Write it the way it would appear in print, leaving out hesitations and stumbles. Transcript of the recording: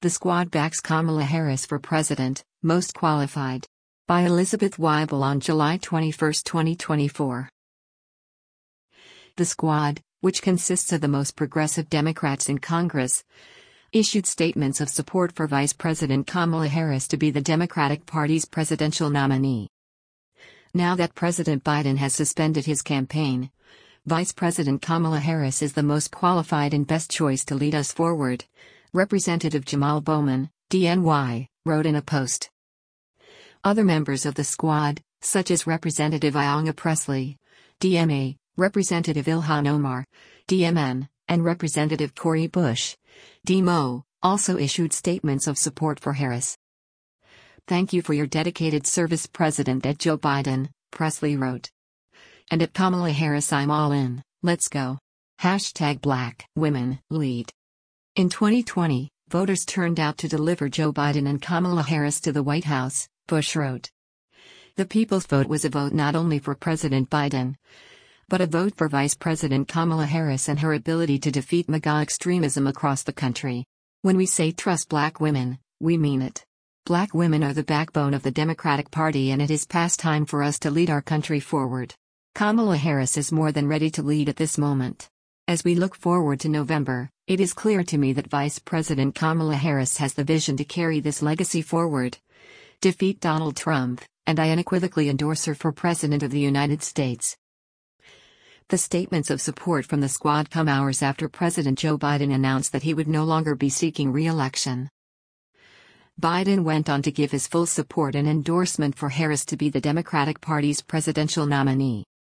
The Squad backs Kamala Harris for President, Most Qualified. By Elizabeth Weibel on July 21, 2024. The Squad, which consists of the most progressive Democrats in Congress, issued statements of support for Vice President Kamala Harris to be the Democratic Party's presidential nominee. Now that President Biden has suspended his campaign, Vice President Kamala Harris is the most qualified and best choice to lead us forward, Representative Jamal Bowman, DNY, wrote in a post. Other members of the Squad, such as Representative Ayanna Pressley, DMA, Representative Ilhan Omar, DMN, and Representative Cori Bush, DMO, also issued statements of support for Harris. "Thank you for your dedicated service, President Joe Biden," Pressley wrote. "And at Kamala Harris, I'm all in, let's go. #Black Women Lead." In 2020, voters turned out to deliver Joe Biden and Kamala Harris to the White House, Bush wrote. The people's vote was a vote not only for President Biden, but a vote for Vice President Kamala Harris and her ability to defeat MAGA extremism across the country. When we say trust Black women, we mean it. Black women are the backbone of the Democratic Party, and it is past time for us to lead our country forward. Kamala Harris is more than ready to lead at this moment. As we look forward to November, it is clear to me that Vice President Kamala Harris has the vision to carry this legacy forward, defeat Donald Trump, and I unequivocally endorse her for President of the United States. The statements of support from the Squad come hours after President Joe Biden announced that he would no longer be seeking re-election. Biden went on to give his full support and endorsement for Harris to be the Democratic Party's presidential nominee.